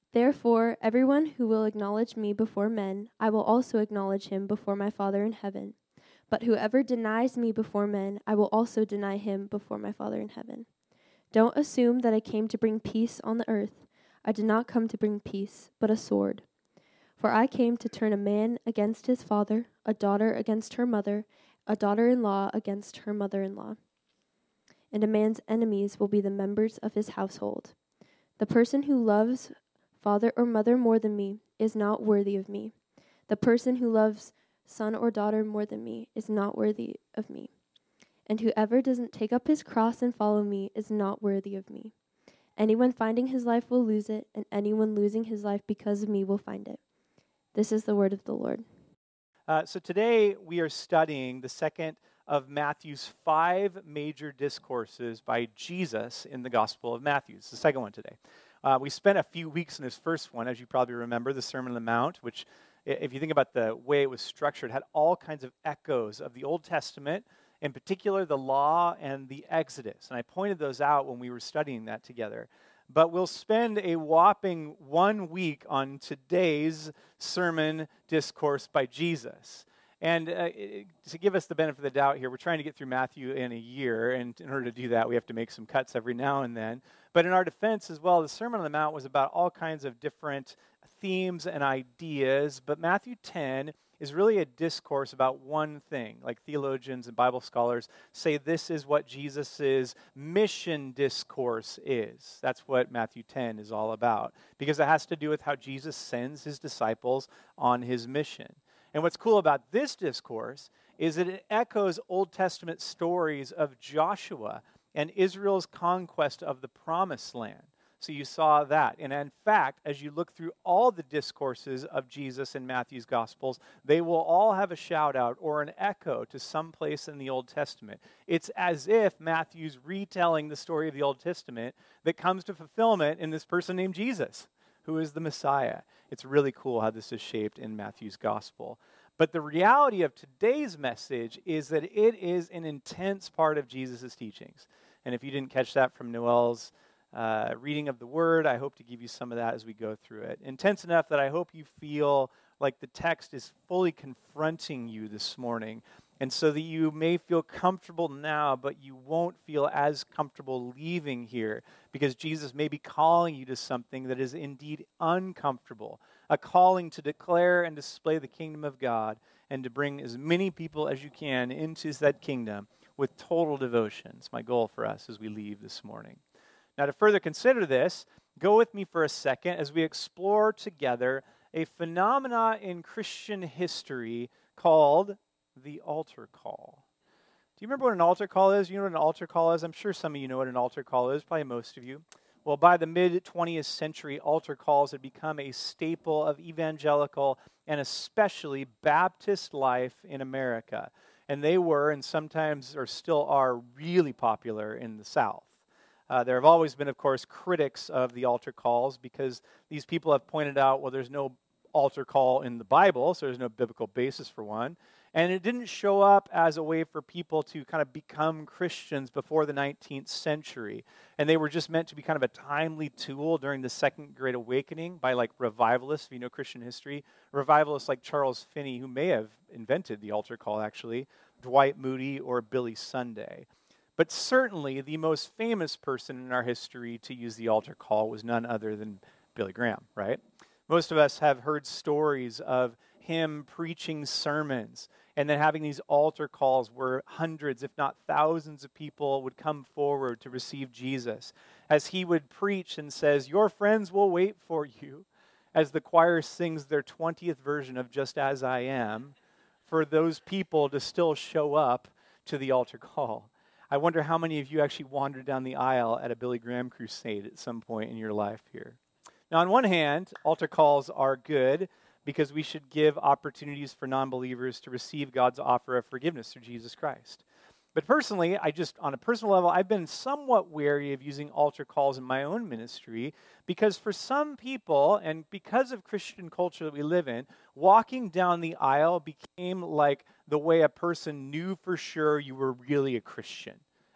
Therefore, everyone who will acknowledge me before men, I will also acknowledge him before my Father in heaven. But whoever denies me before men, I will also deny him before my Father in heaven. Don't assume that I came to bring peace on the earth. I did not come to bring peace, but a sword. For I came to turn a man against his father, a daughter against her mother, a daughter-in-law against her mother-in-law. And a man's enemies will be the members of his household. The person who loves father or mother more than me is not worthy of me. The person who loves son or daughter more than me is not worthy of me. And whoever doesn't take up his cross and follow me is not worthy of me. Anyone finding his life will lose it, and anyone losing his life because of me will find it. This is the word of the Lord. So today we are studying the second of Matthew's 5 major discourses by Jesus in the Gospel of Matthew. It's the second one today. We spent a few weeks in his first one, as you probably remember, the Sermon on the Mount, which, if you think about the way it was structured, had all kinds of echoes of the Old Testament, in particular the Law and the Exodus. And I pointed those out when we were studying that together. But we'll spend a whopping 1 week on today's sermon discourse by Jesus. And to give us the benefit of the doubt here, we're trying to get through Matthew in a year, and in order to do that, we have to make some cuts every now and then. But in our defense as well, the Sermon on the Mount was about all kinds of different themes and ideas, but Matthew 10 is really a discourse about one thing. Like theologians and Bible scholars say this is what Jesus' mission discourse is. That's what Matthew 10 is all about, because it has to do with how Jesus sends his disciples on his mission. And what's cool about this discourse is that it echoes Old Testament stories of Joshua and Israel's conquest of the Promised Land. So you saw that. And in fact, as you look through all the discourses of Jesus in Matthew's Gospels, they will all have a shout out or an echo to some place in the Old Testament. It's as if Matthew's retelling the story of the Old Testament that comes to fulfillment in this person named Jesus, who is the Messiah. It's really cool how this is shaped in Matthew's Gospel. But the reality of today's message is that it is an intense part of Jesus' teachings. And if you didn't catch that from Noel's reading of the Word, I hope to give you some of that as we go through it. Intense enough that I hope you feel like the text is fully confronting you this morning, and so that you may feel comfortable now, but you won't feel as comfortable leaving here, because Jesus may be calling you to something that is indeed uncomfortable, a calling to declare and display the kingdom of God, and to bring as many people as you can into that kingdom with total devotion. It's my goal for us as we leave this morning. Now, to further consider this, go with me for a second as we explore together a phenomena in Christian history called the altar call. Do you remember what an altar call is? You know what an altar call is? I'm sure some of you know what an altar call is, probably most of you. Well, by the mid-20th century, altar calls had become a staple of evangelical and especially Baptist life in America. And they were, and sometimes or still are, really popular in the South. There have always been, of course, critics of the altar calls because these people have pointed out, well, there's no altar call in the Bible, so there's no biblical basis for one. And it didn't show up as a way for people to kind of become Christians before the 19th century. And they were just meant to be kind of a timely tool during the Second Great Awakening by like revivalists, if you know Christian history. Revivalists like Charles Finney, who may have invented the altar call actually, Dwight Moody, or Billy Sunday. But certainly the most famous person in our history to use the altar call was none other than Billy Graham, right? Most of us have heard stories of him preaching sermons and then having these altar calls where hundreds, if not thousands of people would come forward to receive Jesus as he would preach and says, "Your friends will wait for you," as the choir sings their 20th version of Just As I Am, for those people to still show up to the altar call. I wonder how many of you actually wandered down the aisle at a Billy Graham crusade at some point in your life here. Now, on one hand, altar calls are good because we should give opportunities for non-believers to receive God's offer of forgiveness through Jesus Christ. But personally, on a personal level, I've been somewhat wary of using altar calls in my own ministry because for some people, and because of Christian culture that we live in, walking down the aisle became like the way a person knew for sure you were really a Christian.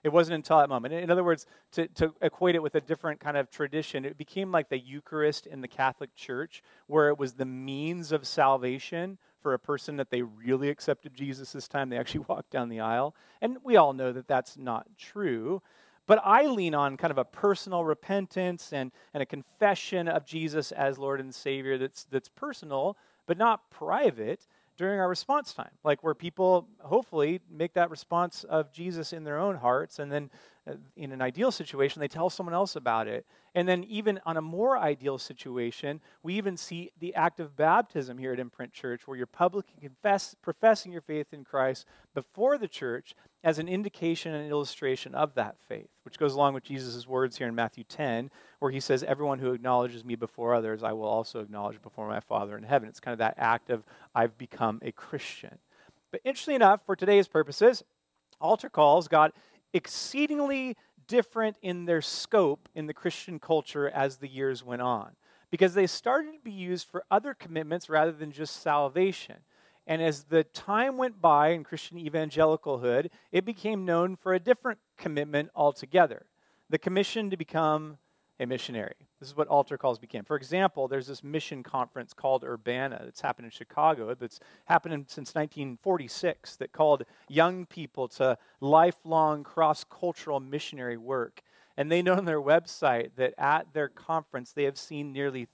It wasn't until that moment. In other words, to equate it with a different kind of tradition, it became like the Eucharist in the Catholic Church, where it was the means of salvation for a person that they really accepted Jesus this time. They actually walked down the aisle. And we all know that that's not true. But I lean on kind of a personal repentance and a confession of Jesus as Lord and Savior that's personal, but not private, during our response time, like where people hopefully make that response of Jesus in their own hearts, and then in an ideal situation, they tell someone else about it. And then even on a more ideal situation, we even see the act of baptism here at Imprint Church, where you're publicly professing your faith in Christ before the church as an indication and illustration of that faith, which goes along with Jesus' words here in Matthew 10, where he says, everyone who acknowledges me before others, I will also acknowledge before my Father in heaven. It's kind of that act of, I've become a Christian. But interestingly enough, for today's purposes, altar calls got exceedingly different in their scope in the Christian culture as the years went on, because they started to be used for other commitments rather than just salvation. And as the time went by in Christian evangelicalhood, it became known for a different commitment altogether, the commission to become a missionary. This is what altar calls became. For example, there's this mission conference called Urbana that's happened in Chicago, that's happened since 1946, that called young people to lifelong cross-cultural missionary work. And they know on their website that at their conference, they have seen nearly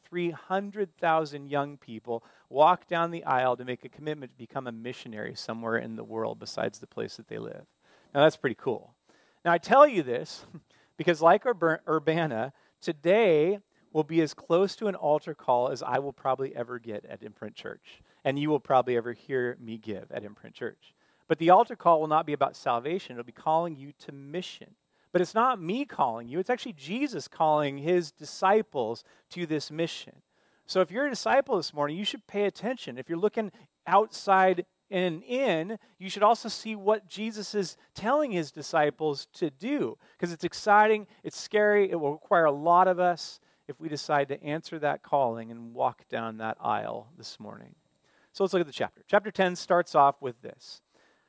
300,000 young people walk down the aisle to make a commitment to become a missionary somewhere in the world besides the place that they live. Now, that's pretty cool. Now, I tell you this because like Urbana, today will be as close to an altar call as I will probably ever get at Imprint Church, and you will probably ever hear me give at Imprint Church. But the altar call will not be about salvation. It'll be calling you to mission. But it's not me calling you. It's actually Jesus calling his disciples to this mission. So if you're a disciple this morning, you should pay attention. If you're looking outside and in, you should also see what Jesus is telling his disciples to do, because it's exciting, it's scary, it will require a lot of us if we decide to answer that calling and walk down that aisle this morning. So let's look at the chapter. Chapter 10 starts off with this.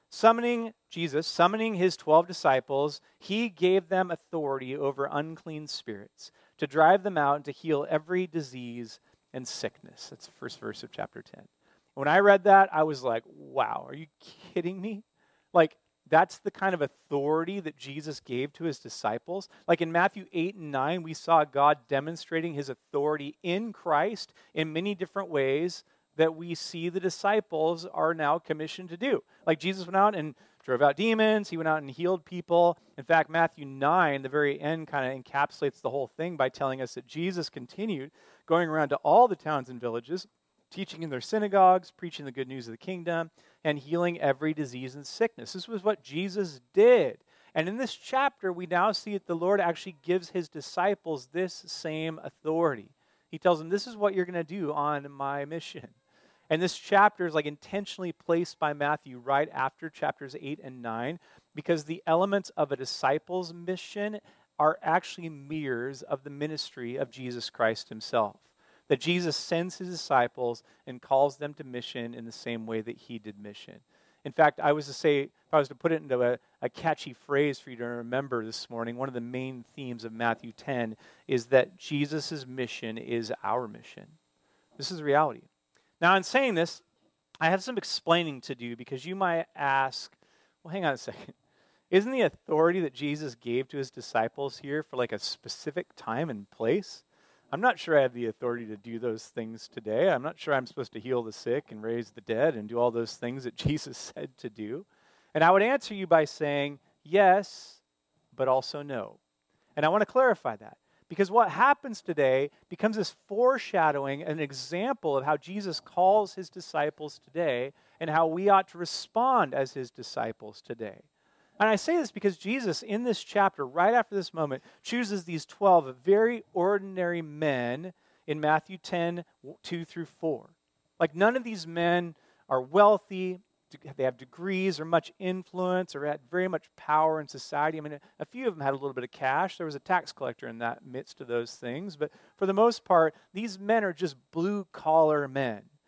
Jesus, summoning his 12 disciples, he gave them authority over unclean spirits to drive them out and to heal every disease and sickness. That's the first verse of chapter 10. When I read that, I was like, wow, are you kidding me? Like, that's the kind of authority that Jesus gave to his disciples. Like in Matthew 8 and 9, we saw God demonstrating his authority in Christ in many different ways that we see the disciples are now commissioned to do. Like Jesus went out and drove out demons. He went out and healed people. In fact, Matthew 9, the very end, kind of encapsulates the whole thing by telling us that Jesus continued going around to all the towns and villages, teaching in their synagogues, preaching the good news of the kingdom, and healing every disease and sickness. This was what Jesus did. And in this chapter, we now see that the Lord actually gives his disciples this same authority. He tells them, this is what you're going to do on my mission. And this chapter is like intentionally placed by Matthew right after chapters 8 and 9, because the elements of a disciple's mission are actually mirrors of the ministry of Jesus Christ himself. That Jesus sends his disciples and calls them to mission in the same way that he did mission. In fact, I was to say, if I was to put it into a catchy phrase for you to remember this morning, one of the main themes of Matthew 10 is that Jesus' mission is our mission. This is reality. Now, in saying this, I have some explaining to do, because you might ask, well, hang on a second. Isn't the authority that Jesus gave to his disciples here for like a specific time and place? I'm not sure I have the authority to do those things today. I'm not sure I'm supposed to heal the sick and raise the dead and do all those things that Jesus said to do. And I would answer you by saying yes, but also no. And I want to clarify that, because what happens today becomes this foreshadowing, an example of how Jesus calls his disciples today and how we ought to respond as his disciples today. And I say this because Jesus, in this chapter, right after this moment, chooses these 12 very ordinary men in Matthew 10, 2 through 4. Like, none of these men are wealthy, they have degrees or much influence or had very much power in society. I mean, a few of them had a little bit of cash. There was a tax collector in that midst of those things. But for the most part, these men are just blue-collar men.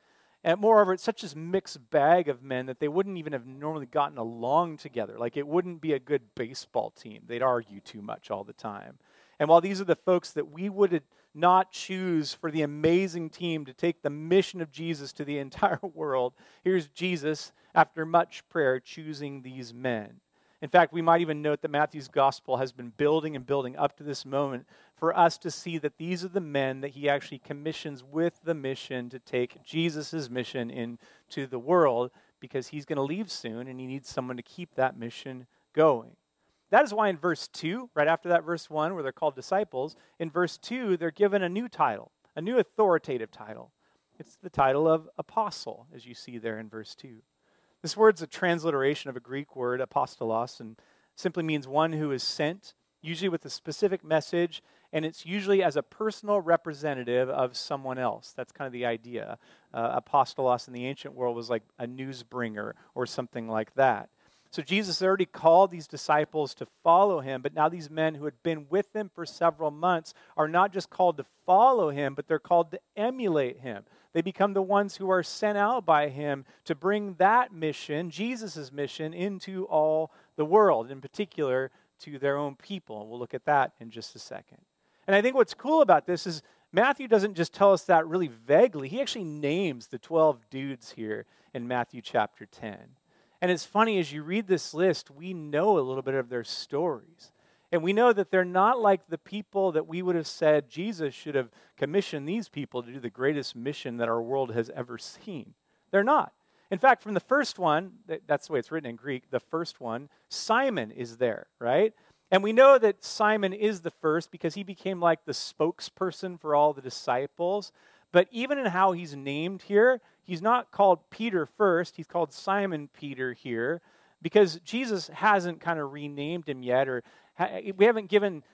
And moreover, it's such a mixed bag of men that they wouldn't even have normally gotten along together. Like, it wouldn't be a good baseball team. They'd argue too much all the time. And while these are the folks that we would not choose for the amazing team to take the mission of Jesus to the entire world, here's Jesus, after much prayer, choosing these men. In fact, we might even note that Matthew's gospel has been building and building up to this moment for us to see that these are the men that he actually commissions with the mission to take Jesus' mission into the world, because he's going to leave soon and he needs someone to keep that mission going. That is why in verse 2, right after that verse 1 where they're called disciples, in verse 2 they're given a new title, a new authoritative title. It's the title of apostle, as you see there in verse 2. This word's a transliteration of a Greek word, apostolos, and simply means one who is sent, usually with a specific message, and it's usually as a personal representative of someone else. That's kind of the idea. Apostolos in the ancient world was like a newsbringer or something like that. So Jesus already called these disciples to follow him, but now these men who had been with him for several months are not just called to follow him, but they're called to emulate him. They become the ones who are sent out by him to bring that mission, Jesus' mission, into all the world, in particular to their own people. And we'll look at that in just a second. And I think what's cool about this is Matthew doesn't just tell us that really vaguely. He actually names the 12 dudes here in Matthew chapter 10. And it's funny, as you read this list, we know a little bit of their stories. And we know that they're not like the people that we would have said Jesus should have commissioned these people to do the greatest mission that our world has ever seen. They're not. In fact, from the first one, that's the way it's written in Greek, the first one, Simon is there, right? And we know that Simon is the first because he became like the spokesperson for all the disciples. But even in how he's named here, he's not called Peter first. He's called Simon Peter here because Jesus hasn't kind of renamed him yet, or we haven't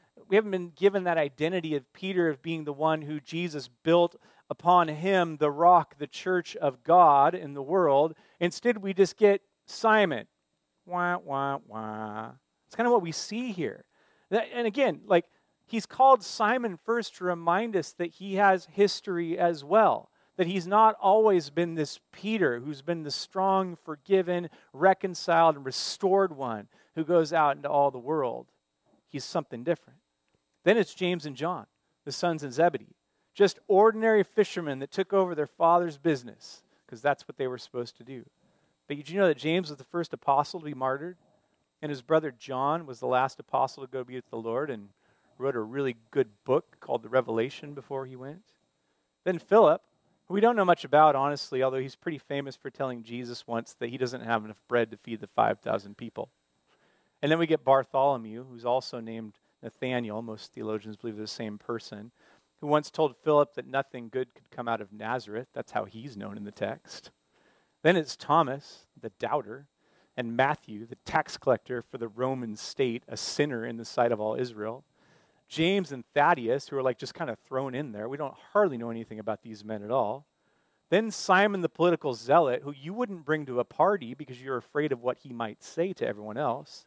been given that identity of Peter of being the one who Jesus built upon him, the rock, the church of God in the world. Instead, we just get Simon. Wah, wah, wah. It's kind of what we see here. And again, like, he's called Simon first to remind us that he has history as well. That he's not always been this Peter who's been the strong, forgiven, reconciled, and restored one who goes out into all the world. He's something different. Then it's James and John, the sons of Zebedee. Just ordinary fishermen that took over their father's business because that's what they were supposed to do. But did you know that James was the first apostle to be martyred? And his brother John was the last apostle to go be with the Lord and wrote a really good book called the Revelation before he went. Then Philip, who we don't know much about, honestly, although he's pretty famous for telling Jesus once that he doesn't have enough bread to feed the 5,000 people. And then we get Bartholomew, who's also named Nathaniel. Most theologians believe they're the same person, who once told Philip that nothing good could come out of Nazareth. That's how he's known in the text. Then it's Thomas, the doubter, and Matthew, the tax collector for the Roman state, a sinner in the sight of all Israel. James and Thaddeus, who are like just kind of thrown in there. We don't hardly know anything about these men at all. Then Simon the political zealot, who you wouldn't bring to a party because you're afraid of what he might say to everyone else.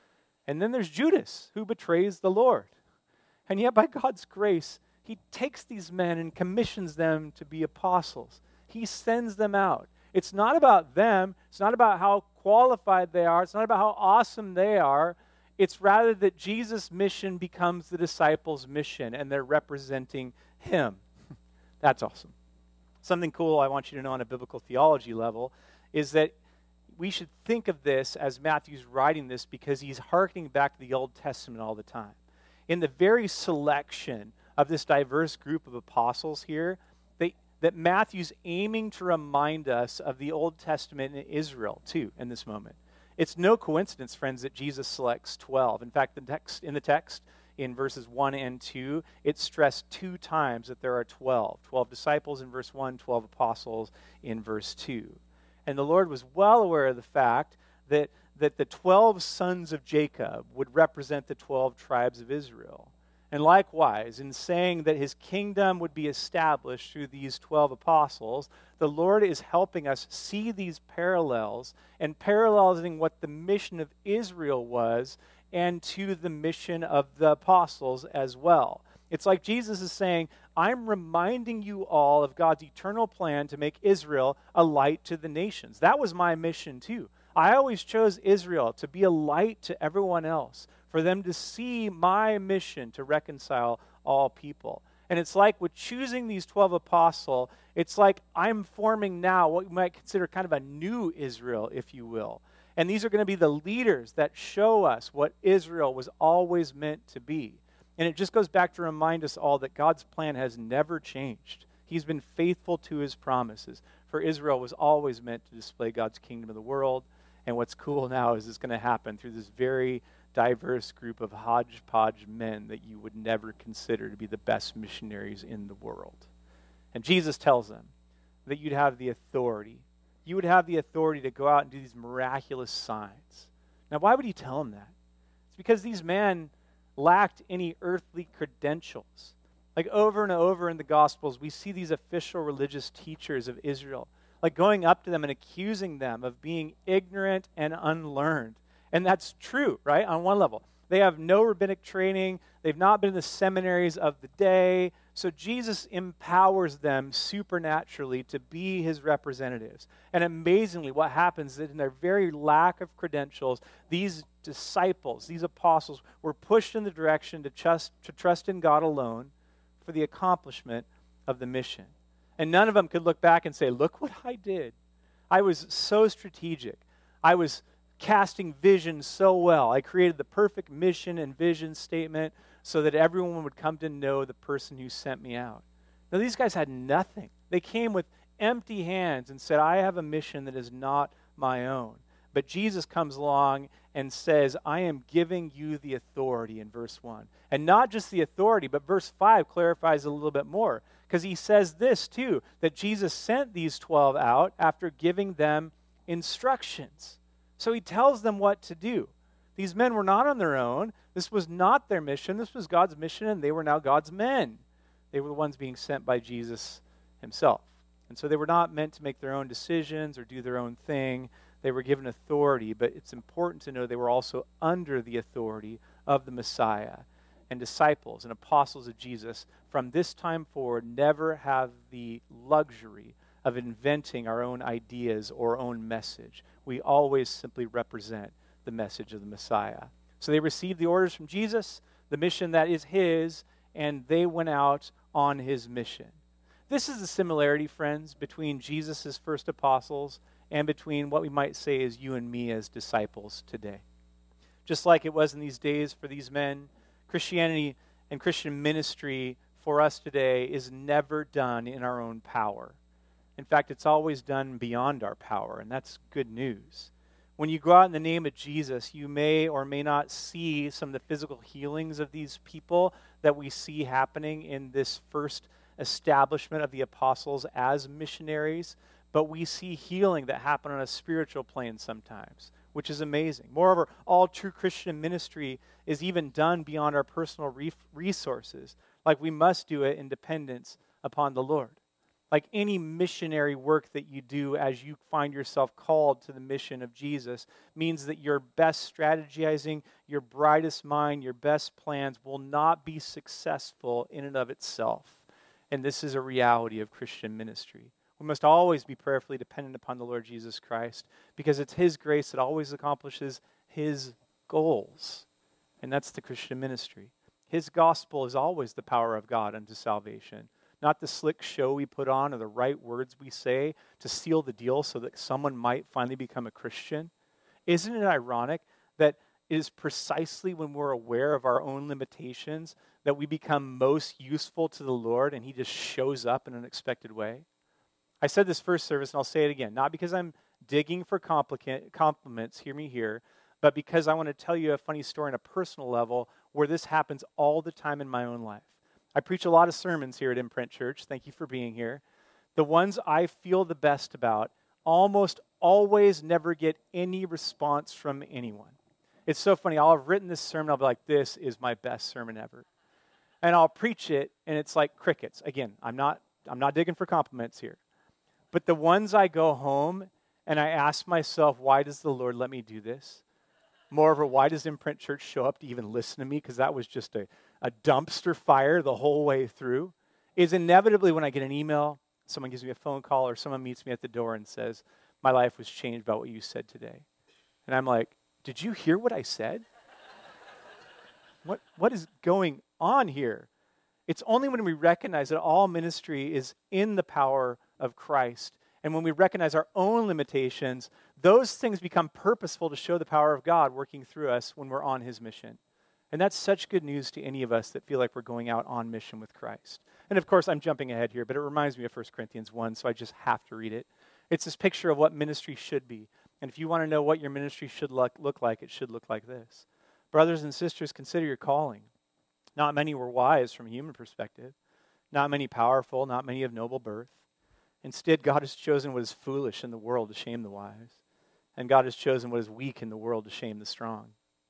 And then there's Judas, who betrays the Lord. And yet by God's grace, he takes these men and commissions them to be apostles. He sends them out. It's not about them. It's not about how qualified they are. It's not about how awesome they are. It's rather that Jesus' mission becomes the disciples' mission, and they're representing him. That's awesome. Something cool I want you to know on a biblical theology level is that we should think of this as Matthew's writing this because he's hearkening back to the Old Testament all the time. In the very selection of this diverse group of apostles here, that Matthew's aiming to remind us of the Old Testament in Israel, too, in this moment. It's no coincidence, friends, that Jesus selects 12. In fact, in the text, in verses 1 and 2, it's stressed 2 times that there are 12. 12 disciples in verse 1, 12 apostles in verse 2. And the Lord was well aware of the fact that the 12 sons of Jacob would represent the 12 tribes of Israel. And likewise, in saying that his kingdom would be established through these 12 apostles, the Lord is helping us see these parallels and paralleling what the mission of Israel was and to the mission of the apostles as well. It's like Jesus is saying, I'm reminding you all of God's eternal plan to make Israel a light to the nations. That was my mission too. I always chose Israel to be a light to everyone else, for them to see my mission to reconcile all people. And it's like with choosing these 12 apostles, it's like I'm forming now what you might consider kind of a new Israel, if you will. And these are going to be the leaders that show us what Israel was always meant to be. And it just goes back to remind us all that God's plan has never changed. He's been faithful to his promises. For Israel was always meant to display God's kingdom of the world. And what's cool now is it's going to happen through this very diverse group of hodgepodge men that you would never consider to be the best missionaries in the world. And Jesus tells them that you'd have the authority. You would have the authority to go out and do these miraculous signs. Now, why would he tell them that? It's because these men lacked any earthly credentials. Like over and over in the Gospels, we see these official religious teachers of Israel, like going up to them and accusing them of being ignorant and unlearned. And that's true, right? On one level. They have no rabbinic training. They've not been in the seminaries of the day. So Jesus empowers them supernaturally to be his representatives. And amazingly, what happens is in their very lack of credentials, these disciples, these apostles, were pushed in the direction to trust in God alone for the accomplishment of the mission. And none of them could look back and say, look what I did. I was so strategic. I was casting vision so well. I created the perfect mission and vision statement so that everyone would come to know the person who sent me out. Now, these guys had nothing. They came with empty hands and said, I have a mission that is not my own. But Jesus comes along and says, I am giving you the authority in verse 1. And not just the authority, but verse 5 clarifies a little bit more. Because he says this too, that Jesus sent these 12 out after giving them instructions. So he tells them what to do. These men were not on their own. This was not their mission. This was God's mission, and they were now God's men. They were the ones being sent by Jesus himself. And so they were not meant to make their own decisions or do their own thing. They were given authority, but it's important to know they were also under the authority of the Messiah. And disciples and apostles of Jesus from this time forward never have the luxury of inventing our own ideas or own message. We always simply represent the message of the Messiah. So they received the orders from Jesus, the mission that is his, and they went out on his mission. This is the similarity, friends, between Jesus' first apostles and between what we might say is you and me as disciples today. Just like it was in these days for these men, Christianity and Christian ministry for us today is never done in our own power. In fact, it's always done beyond our power, and that's good news. When you go out in the name of Jesus, you may or may not see some of the physical healings of these people that we see happening in this first establishment of the apostles as missionaries, but we see healing that happen on a spiritual plane sometimes, which is amazing. Moreover, all true Christian ministry is even done beyond our personal resources. Like we must do it in dependence upon the Lord. Like any missionary work that you do as you find yourself called to the mission of Jesus means that your best strategizing, your brightest mind, your best plans will not be successful in and of itself. And this is a reality of Christian ministry. We must always be prayerfully dependent upon the Lord Jesus Christ because it's his grace that always accomplishes his goals. And that's the Christian ministry. His gospel is always the power of God unto salvation. Not the slick show we put on or the right words we say to seal the deal so that someone might finally become a Christian. Isn't it ironic that it is precisely when we're aware of our own limitations that we become most useful to the Lord and he just shows up in an unexpected way? I said this first service and I'll say it again, not because I'm digging for compliments, hear me here, but because I want to tell you a funny story on a personal level where this happens all the time in my own life. I preach a lot of sermons here at Imprint Church. Thank you for being here. The ones I feel the best about almost always never get any response from anyone. It's so funny. I'll have written this sermon. I'll be like, this is my best sermon ever. And I'll preach it, and it's like crickets. Again, I'm not digging for compliments here. But the ones I go home and I ask myself, why does the Lord let me do this? Moreover, why does Imprint Church show up to even listen to me? Because that was just a dumpster fire the whole way through is inevitably when I get an email, someone gives me a phone call, or someone meets me at the door and says, my life was changed by what you said today. And I'm like, did you hear what I said? What is going on here? It's only when we recognize that all ministry is in the power of Christ, and when we recognize our own limitations, those things become purposeful to show the power of God working through us when we're on his mission. And that's such good news to any of us that feel like we're going out on mission with Christ. And of course, I'm jumping ahead here, but it reminds me of 1 Corinthians 1, so I just have to read it. It's this picture of what ministry should be. And if you want to know what your ministry should look like, it should look like this. Brothers and sisters, consider your calling. Not many were wise from a human perspective. Not many powerful, not many of noble birth. Instead, God has chosen what is foolish in the world to shame the wise. And God has chosen what is weak in the world to shame the strong.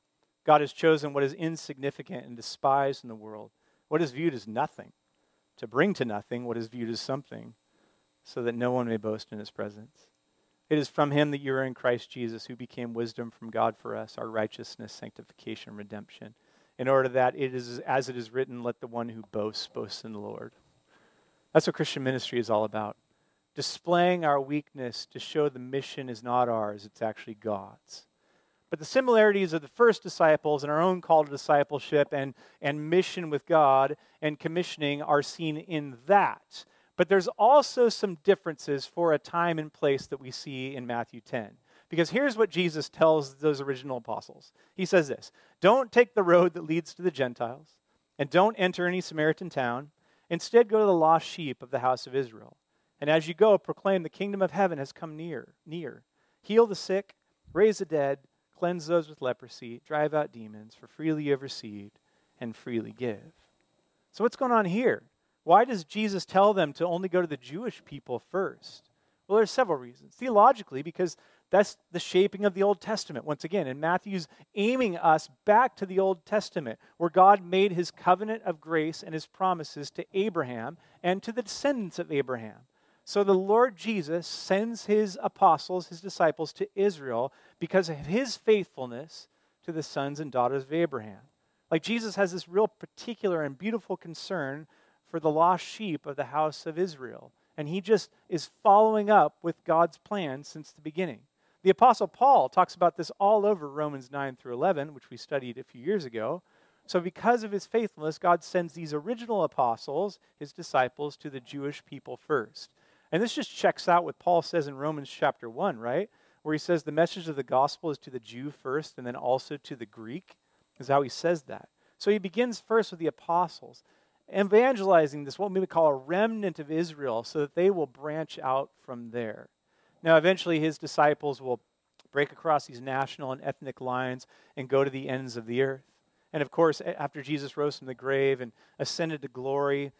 God has chosen what is insignificant and despised in the world, what is viewed as nothing, to bring to nothing what is viewed as something, so that no one may boast in his presence. It is from him that you are in Christ Jesus, who became wisdom from God for us, our righteousness, sanctification, and redemption, in order that it is, as it is written, let the one who boasts, boast in the Lord. That's what Christian ministry is all about. Displaying our weakness to show the mission is not ours, it's actually God's. But the similarities of the first disciples and our own call to discipleship and mission with God and commissioning are seen in that. But there's also some differences for a time and place that we see in Matthew 10. Because here's what Jesus tells those original apostles. He says this, don't take the road that leads to the Gentiles, and don't enter any Samaritan town. Instead, go to the lost sheep of the house of Israel. And as you go, proclaim the kingdom of heaven has come near. Heal the sick, raise the dead, cleanse those with leprosy, drive out demons, for freely you have received, and freely give. So what's going on here? Why does Jesus tell them to only go to the Jewish people first? Well, there's several reasons. Theologically, because that's the shaping of the Old Testament. Once again, and Matthew's aiming us back to the Old Testament, where God made his covenant of grace and his promises to Abraham and to the descendants of Abraham. So the Lord Jesus sends his apostles, his disciples, to Israel because of his faithfulness to the sons and daughters of Abraham. Like Jesus has this real particular and beautiful concern for the lost sheep of the house of Israel. And he just is following up with God's plan since the beginning. The Apostle Paul talks about this all over Romans 9 through 11, which we studied a few years ago. So because of his faithfulness, God sends these original apostles, his disciples, to the Jewish people first. And this just checks out what Paul says in Romans chapter 1, right? Where he says the message of the gospel is to the Jew first and then also to the Greek, is how he says that. So he begins first with the apostles, evangelizing this, what we would call a remnant of Israel, so that they will branch out from there. Now, eventually his disciples will break across these national and ethnic lines and go to the ends of the earth. And of course, after Jesus rose from the grave and ascended to glory,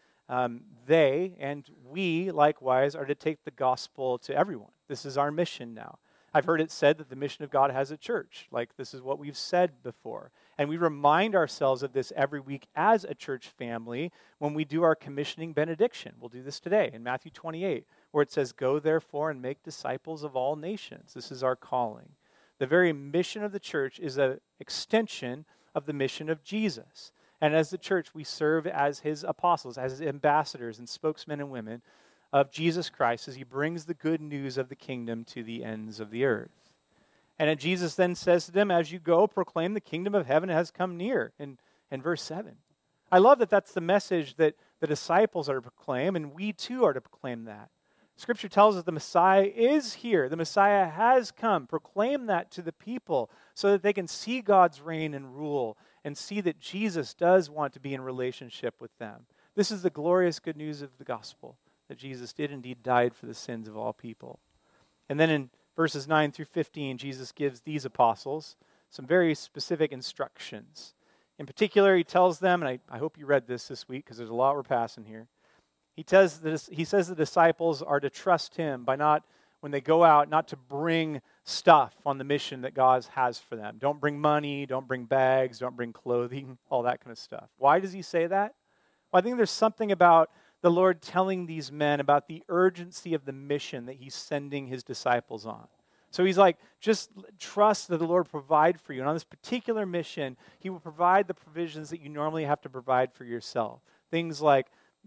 they and we likewise are to take the gospel to everyone. This is our mission now. I've heard it said that the mission of God has a church. Like, this is what we've said before. And we remind ourselves of this every week as a church family when we do our commissioning benediction. We'll do this today in Matthew 28, where it says, go therefore and make disciples of all nations. This is our calling. The very mission of the church is an extension of the mission of Jesus. And as the church, we serve as his apostles, as his ambassadors and spokesmen and women of Jesus Christ as he brings the good news of the kingdom to the ends of the earth. And Jesus then says to them, as you go, proclaim the kingdom of heaven has come near, in verse 7. I love that that's the message that the disciples are to proclaim, and we too are to proclaim that. Scripture tells us the Messiah is here. The Messiah has come. Proclaim that to the people so that they can see God's reign and rule and see that Jesus does want to be in relationship with them. This is the glorious good news of the gospel, that Jesus did indeed died for the sins of all people. And then in verses 9 through 15, Jesus gives these apostles some very specific instructions. In particular, he tells them, and I hope you read this week because there's a lot we're passing here. He says the disciples are to trust him by not, when they go out, not to bring stuff on the mission that God has for them. Don't bring money, don't bring bags, don't bring clothing, all that kind of stuff. Why does he say that? Well, I think there's something about the Lord telling these men about the urgency of the mission that he's sending his disciples on. So he's like, just trust that the Lord will provide for you. And on this particular mission, he will provide the provisions that you normally have to provide for yourself. Things like,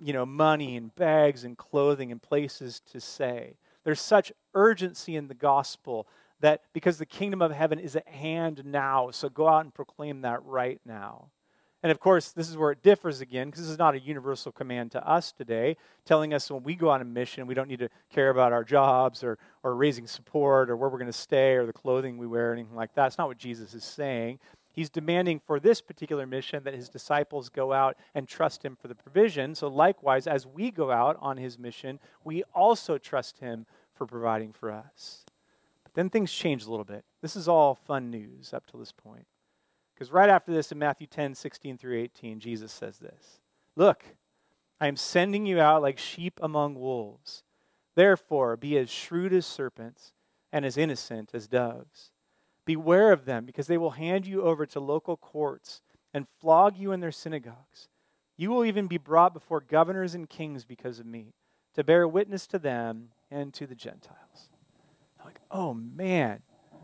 money and bags and clothing and places to stay. There's such urgency in the gospel that because the kingdom of heaven is at hand now, so go out and proclaim that right now. And of course, this is where it differs again, because this is not a universal command to us today, telling us when we go on a mission, we don't need to care about our jobs or raising support or where we're going to stay or the clothing we wear or anything like that. It's not what Jesus is saying. He's demanding for this particular mission that his disciples go out and trust him for the provision. So likewise, as we go out on his mission, we also trust him for providing for us. But then things change a little bit. This is all fun news up to this point. Because right after this in Matthew 10, 16 through 18, Jesus says this. Look, I am sending you out like sheep among wolves. Therefore, be as shrewd as serpents and as innocent as doves. Beware of them, because they will hand you over to local courts and flog you in their synagogues. You will even be brought before governors and kings because of me, to bear witness to them and to the Gentiles. I'm like, oh man.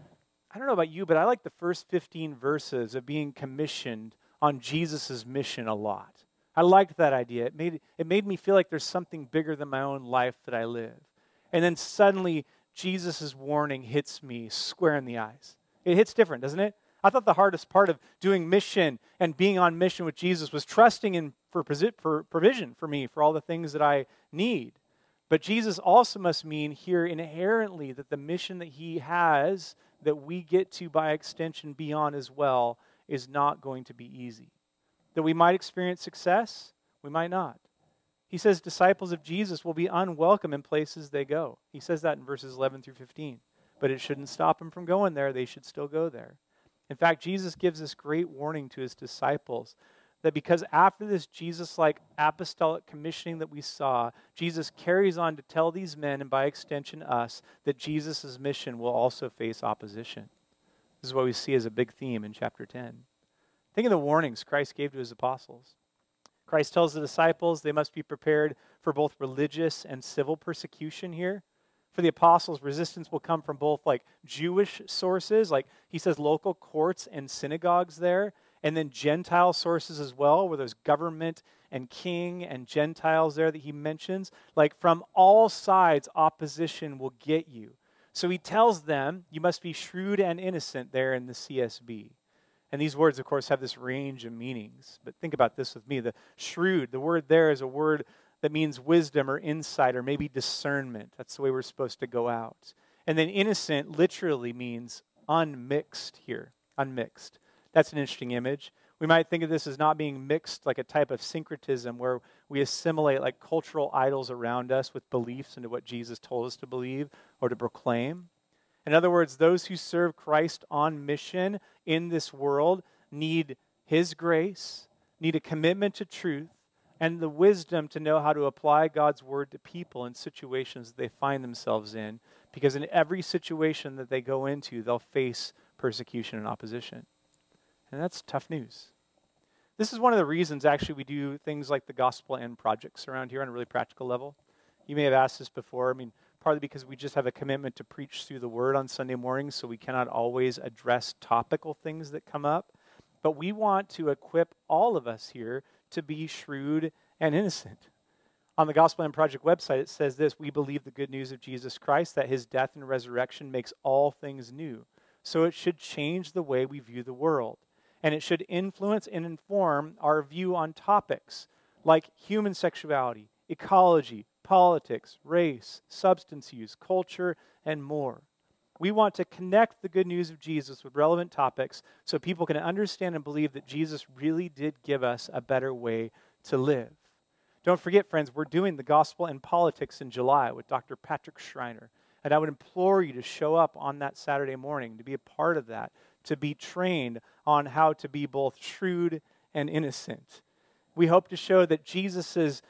I don't know about you, but I like the first 15 verses of being commissioned on Jesus' mission a lot. I liked that idea. It made me feel like there's something bigger than my own life that I live. And then suddenly, Jesus' warning hits me square in the eyes. It hits different, doesn't it? I thought the hardest part of doing mission and being on mission with Jesus was trusting in for provision for me, for all the things that I need. But Jesus also must mean here inherently that the mission that he has, that we get to by extension be on as well, is not going to be easy. That we might experience success, we might not. He says disciples of Jesus will be unwelcome in places they go. He says that in verses 11 through 15. But it shouldn't stop them from going there. They should still go there. In fact, Jesus gives this great warning to his disciples that because after this Jesus-like apostolic commissioning that we saw, Jesus carries on to tell these men, and by extension us, that Jesus' mission will also face opposition. This is what we see as a big theme in chapter 10. Think of the warnings Christ gave to his apostles. Christ tells the disciples they must be prepared for both religious and civil persecution here. For the apostles, resistance will come from both like Jewish sources, like he says local courts and synagogues there, and then Gentile sources as well, where there's government and king and Gentiles there that he mentions. Like from all sides, opposition will get you. So he tells them, you must be shrewd and innocent there in the CSB. And these words, of course, have this range of meanings. But think about this with me. The shrewd, the word there is a word that means wisdom or insight or maybe discernment. That's the way we're supposed to go out. And then innocent literally means unmixed here, unmixed. That's an interesting image. We might think of this as not being mixed like a type of syncretism where we assimilate like cultural idols around us with beliefs into what Jesus told us to believe or to proclaim. In other words, those who serve Christ on mission in this world need his grace, need a commitment to truth, and the wisdom to know how to apply God's word to people in situations that they find themselves in, because in every situation that they go into, they'll face persecution and opposition. And that's tough news. This is one of the reasons, actually, we do things like the Gospel End projects around here on a really practical level. You may have asked this before. Partly because we just have a commitment to preach through the Word on Sunday mornings, so we cannot always address topical things that come up. But we want to equip all of us here to be shrewd and innocent. On the Gospel End Project website, it says this: we believe the good news of Jesus Christ, that his death and resurrection makes all things new. So it should change the way we view the world. And it should influence and inform our view on topics like human sexuality, ecology, politics, race, substance use, culture, and more. We want to connect the good news of Jesus with relevant topics so people can understand and believe that Jesus really did give us a better way to live. Don't forget, friends, we're doing the Gospel and Politics in July with Dr. Patrick Schreiner. And I would implore you to show up on that Saturday morning, to be a part of that, to be trained on how to be both shrewd and innocent. We hope to show that Jesus'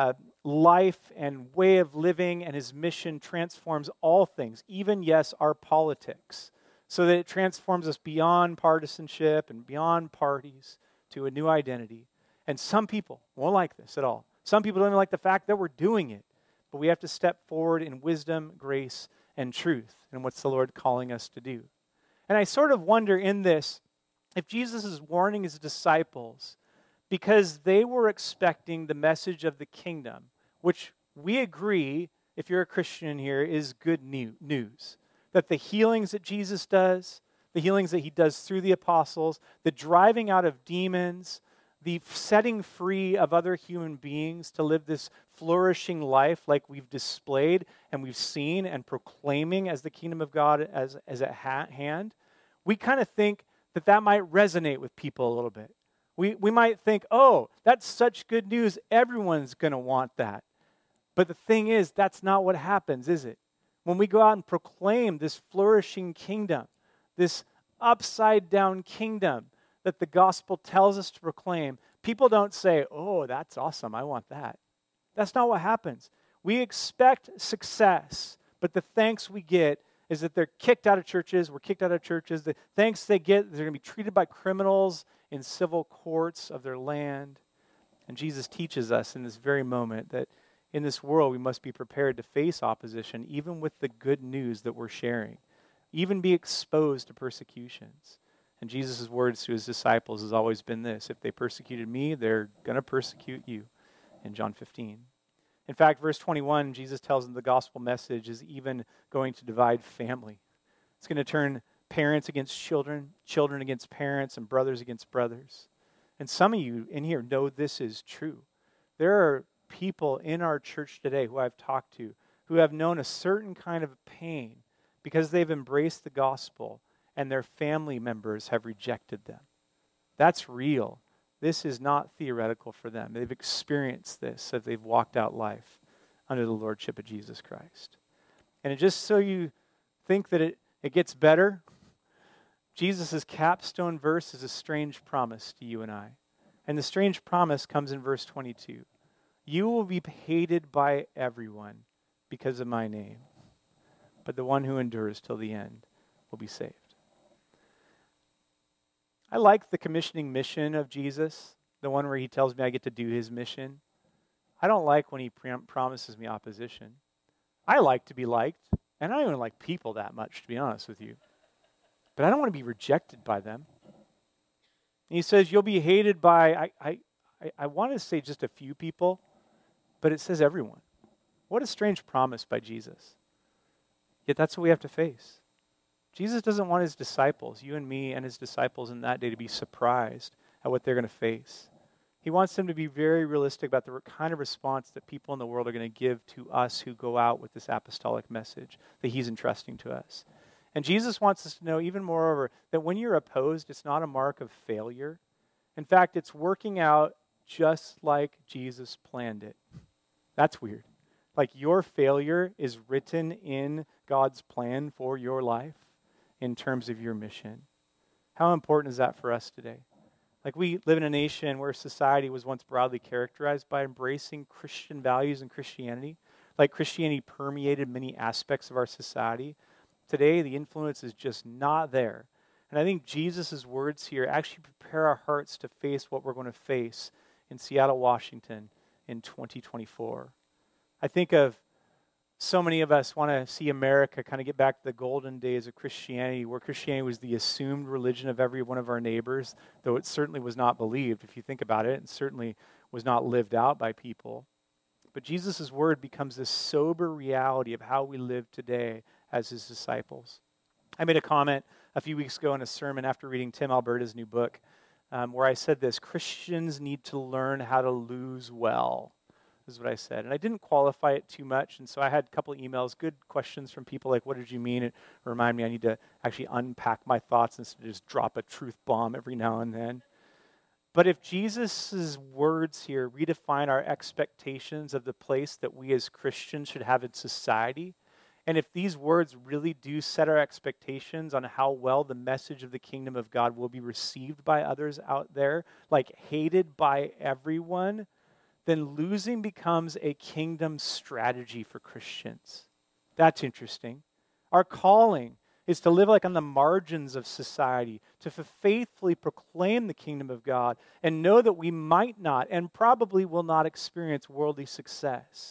life and way of living and his mission transforms all things, even, yes, our politics, so that it transforms us beyond partisanship and beyond parties to a new identity. And some people won't like this at all. Some people don't even like the fact that we're doing it. But we have to step forward in wisdom, grace, and truth. And what's the Lord calling us to do? And I sort of wonder in this, if Jesus is warning his disciples because they were expecting the message of the kingdom, which we agree, if you're a Christian here, is good news. That the healings that Jesus does, the healings that he does through the apostles, the driving out of demons, the setting free of other human beings to live this flourishing life like we've displayed and we've seen and proclaiming as the kingdom of God as at hand, we kind of think that might resonate with people a little bit. We might think, oh, that's such good news, everyone's going to want that. But the thing is, that's not what happens, is it? When we go out and proclaim this flourishing kingdom, this upside-down kingdom that the gospel tells us to proclaim, people don't say, oh, that's awesome, I want that. That's not what happens. We expect success, but the thanks we get is that they're kicked out of churches, we're kicked out of churches. The thanks they get, they're going to be treated by criminals in civil courts of their land. And Jesus teaches us in this very moment that in this world we must be prepared to face opposition, even with the good news that we're sharing, even be exposed to persecutions. And Jesus' words to his disciples has always been this: if they persecuted me, they're going to persecute you, in John 15. In fact, verse 21, Jesus tells them the gospel message is even going to divide family. It's going to turn parents against children, children against parents, and brothers against brothers. And some of you in here know this is true. There are people in our church today who I've talked to who have known a certain kind of pain because they've embraced the gospel and their family members have rejected them. That's real. This is not theoretical for them. They've experienced this as they've walked out life under the lordship of Jesus Christ. And just so you think that it gets better, Jesus' capstone verse is a strange promise to you and I. And the strange promise comes in verse 22. You will be hated by everyone because of my name, but the one who endures till the end will be saved. I like the commissioning mission of Jesus, the one where he tells me I get to do his mission. I don't like when he promises me opposition. I like to be liked, and I don't even like people that much, to be honest with you. But I don't want to be rejected by them. And he says you'll be hated by, I want to say just a few people, but it says everyone. What a strange promise by Jesus. Yet that's what we have to face. Jesus doesn't want his disciples, you and me and his disciples in that day, to be surprised at what they're going to face. He wants them to be very realistic about the kind of response that people in the world are going to give to us who go out with this apostolic message that he's entrusting to us. And Jesus wants us to know even moreover that when you're opposed, it's not a mark of failure. In fact, it's working out just like Jesus planned it. That's weird. Like your failure is written in God's plan for your life in terms of your mission. How important is that for us today? Like we live in a nation where society was once broadly characterized by embracing Christian values and Christianity. Like Christianity permeated many aspects of our society. Today, the influence is just not there. And I think Jesus' words here actually prepare our hearts to face what we're going to face in Seattle, Washington in 2024. I think of so many of us want to see America kind of get back to the golden days of Christianity, where Christianity was the assumed religion of every one of our neighbors, though it certainly was not believed, if you think about it, and certainly was not lived out by people. But Jesus' word becomes this sober reality of how we live today as his disciples. I made a comment a few weeks ago in a sermon after reading Tim Alberta's new book, where I said this: Christians need to learn how to lose well. Is what I said. And I didn't qualify it too much, and so I had a couple of emails, good questions from people like, what did you mean? It reminded me I need to actually unpack my thoughts instead of just drop a truth bomb every now and then. But if Jesus' words here redefine our expectations of the place that we as Christians should have in society, and if these words really do set our expectations on how well the message of the kingdom of God will be received by others out there, like hated by everyone, then losing becomes a kingdom strategy for Christians. That's interesting. Our calling is to live like on the margins of society, to faithfully proclaim the kingdom of God and know that we might not and probably will not experience worldly success.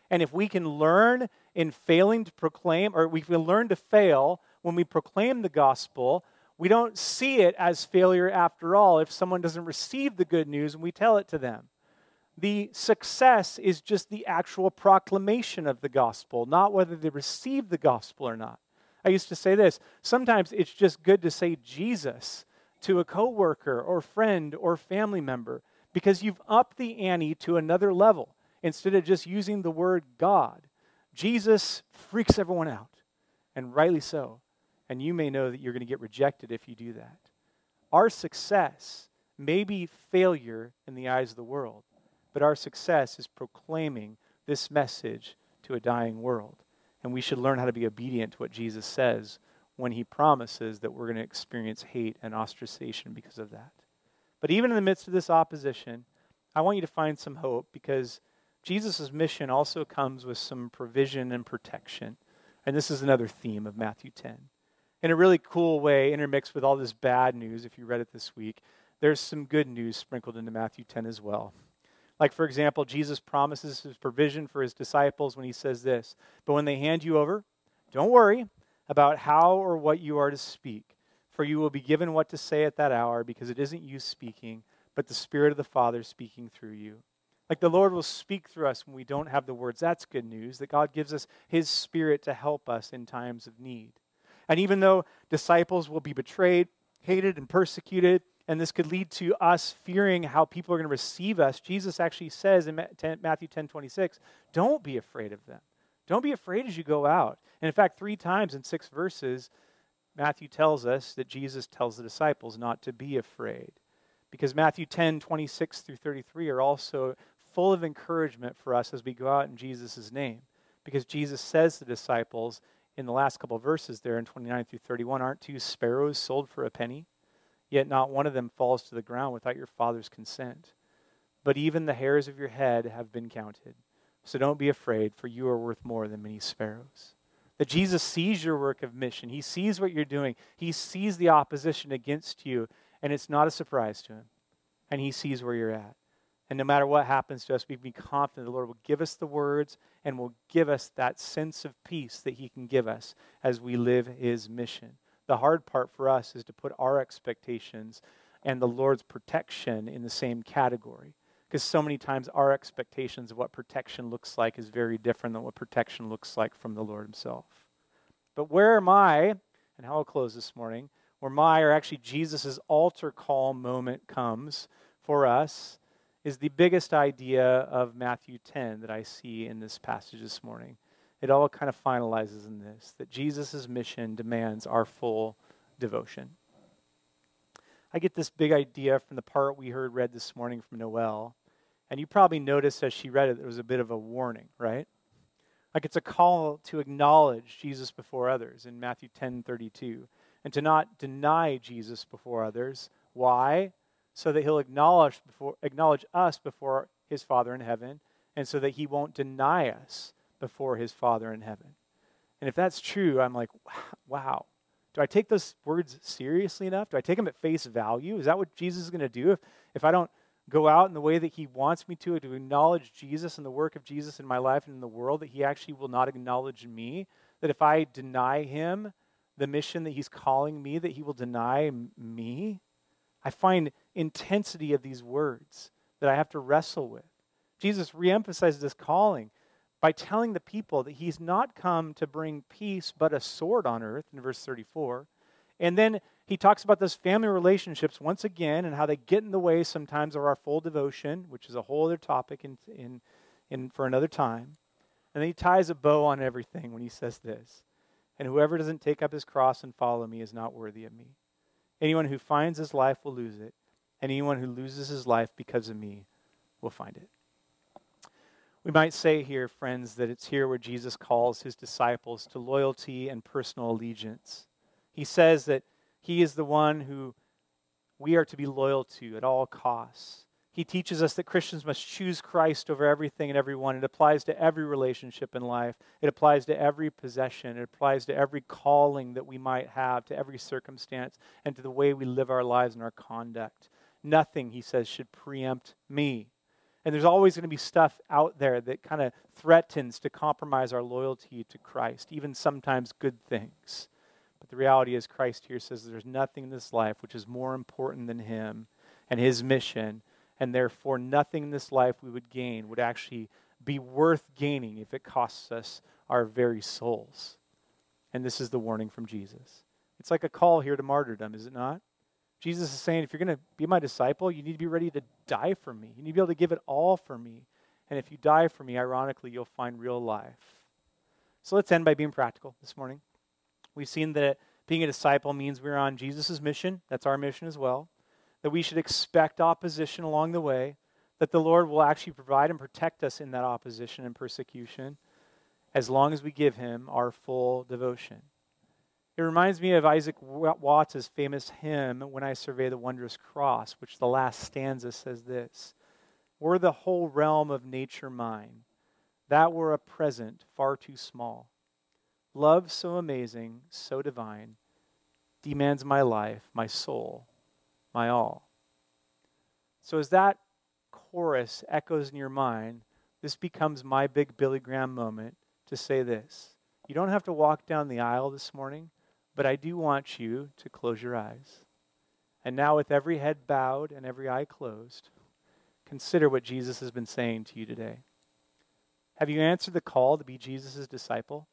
And if we can learn in failing to proclaim, or we can learn to fail when we proclaim the gospel, we don't see it as failure after all if someone doesn't receive the good news and we tell it to them. The success is just the actual proclamation of the gospel, not whether they receive the gospel or not. I used to say this, sometimes it's just good to say Jesus to a coworker or friend or family member because you've upped the ante to another level instead of just using the word God. Jesus freaks everyone out, and rightly so. And you may know that you're going to get rejected if you do that. Our success may be failure in the eyes of the world, but our success is proclaiming this message to a dying world. And we should learn how to be obedient to what Jesus says when he promises that we're going to experience hate and ostracization because of that. But even in the midst of this opposition, I want you to find some hope because Jesus' mission also comes with some provision and protection. And this is another theme of Matthew 10. In a really cool way, intermixed with all this bad news, if you read it this week, there's some good news sprinkled into Matthew 10 as well. Like, for example, Jesus promises his provision for his disciples when he says this, "But when they hand you over, don't worry about how or what you are to speak, for you will be given what to say at that hour, because it isn't you speaking, but the Spirit of the Father speaking through you." Like the Lord will speak through us when we don't have the words. That's good news, that God gives us his Spirit to help us in times of need. And even though disciples will be betrayed, hated, and persecuted, and this could lead to us fearing how people are going to receive us, Jesus actually says in Matthew 10:26, don't be afraid of them. Don't be afraid as you go out. And in fact, 3 times in 6 verses, Matthew tells us that Jesus tells the disciples not to be afraid. Because Matthew 10:26 through 33 are also full of encouragement for us as we go out in Jesus' name. Because Jesus says to the disciples in the last couple of verses there in 29 through 31, aren't 2 sparrows sold for a penny? Yet not one of them falls to the ground without your Father's consent. But even the hairs of your head have been counted. So don't be afraid, for you are worth more than many sparrows. That Jesus sees your work of mission. He sees what you're doing. He sees the opposition against you, and it's not a surprise to him. And he sees where you're at. And no matter what happens to us, we can be confident the Lord will give us the words and will give us that sense of peace that he can give us as we live his mission. The hard part for us is to put our expectations and the Lord's protection in the same category. Because so many times our expectations of what protection looks like is very different than what protection looks like from the Lord himself. But where am I, and how I'll close this morning, where my, or actually Jesus' altar call moment comes for us, is the biggest idea of Matthew 10 that I see in this passage this morning. It all kind of finalizes in this, that Jesus' mission demands our full devotion. I get this big idea from the part we heard read this morning from Noelle, and you probably noticed as she read it, there was a bit of a warning, right? Like it's a call to acknowledge Jesus before others in Matthew 10:32, and to not deny Jesus before others. Why? So that he'll acknowledge us before his Father in heaven, and so that he won't deny us before his Father in heaven. And if that's true, I'm like, wow. Do I take those words seriously enough? Do I take them at face value? Is that what Jesus is going to do if I don't go out in the way that he wants me to acknowledge Jesus and the work of Jesus in my life and in the world, that he actually will not acknowledge me? That if I deny him the mission that he's calling me, that he will deny me? I find intensity of these words that I have to wrestle with. Jesus reemphasizes this calling by telling the people that he's not come to bring peace but a sword on earth in verse 34. And then he talks about those family relationships once again and how they get in the way sometimes of our full devotion, which is a whole other topic in for another time. And then he ties a bow on everything when he says this, and whoever doesn't take up his cross and follow me is not worthy of me. Anyone who finds his life will lose it, and anyone who loses his life because of me will find it. We might say here, friends, that it's here where Jesus calls his disciples to loyalty and personal allegiance. He says that he is the one who we are to be loyal to at all costs. He teaches us that Christians must choose Christ over everything and everyone. It applies to every relationship in life. It applies to every possession. It applies to every calling that we might have, to every circumstance, and to the way we live our lives and our conduct. Nothing, he says, should preempt me. And there's always going to be stuff out there that kind of threatens to compromise our loyalty to Christ, even sometimes good things. But the reality is Christ here says there's nothing in this life which is more important than him and his mission, and therefore nothing in this life we would gain would actually be worth gaining if it costs us our very souls. And this is the warning from Jesus. It's like a call here to martyrdom, is it not? Jesus is saying, if you're going to be my disciple, you need to be ready to die for me. You need to be able to give it all for me. And if you die for me, ironically, you'll find real life. So let's end by being practical this morning. We've seen that being a disciple means we're on Jesus' mission. That's our mission as well. That we should expect opposition along the way. That the Lord will actually provide and protect us in that opposition and persecution as long as we give him our full devotion. It reminds me of Isaac Watts' famous hymn, When I Survey the Wondrous Cross, which the last stanza says this: were the whole realm of nature mine, that were a present far too small. Love so amazing, so divine, demands my life, my soul, my all. So as that chorus echoes in your mind, this becomes my big Billy Graham moment to say this. You don't have to walk down the aisle this morning, but I do want you to close your eyes. And now with every head bowed and every eye closed, consider what Jesus has been saying to you today. Have you answered the call to be Jesus' disciple?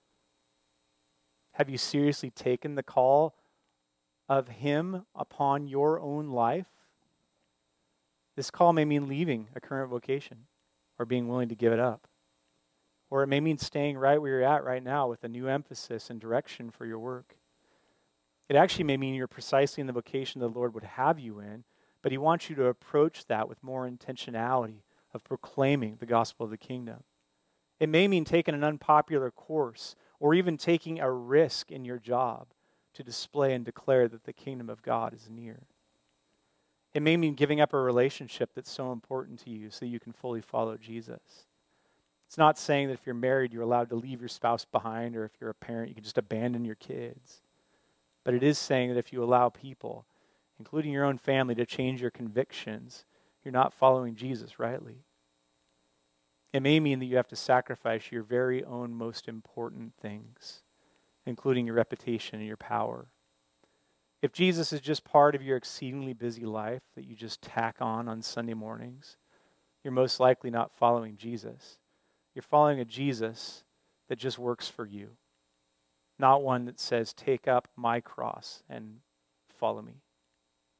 Have you seriously taken the call of him upon your own life? This call may mean leaving a current vocation or being willing to give it up. Or it may mean staying right where you're at right now with a new emphasis and direction for your work. It actually may mean you're precisely in the vocation the Lord would have you in, but he wants you to approach that with more intentionality of proclaiming the gospel of the kingdom. It may mean taking an unpopular course or even taking a risk in your job to display and declare that the kingdom of God is near. It may mean giving up a relationship that's so important to you so you can fully follow Jesus. It's not saying that if you're married, you're allowed to leave your spouse behind, or if you're a parent, you can just abandon your kids. But it is saying that if you allow people, including your own family, to change your convictions, you're not following Jesus rightly. It may mean that you have to sacrifice your very own most important things, including your reputation and your power. If Jesus is just part of your exceedingly busy life that you just tack on Sunday mornings, you're most likely not following Jesus. You're following a Jesus that just works for you, not one that says, take up my cross and follow me.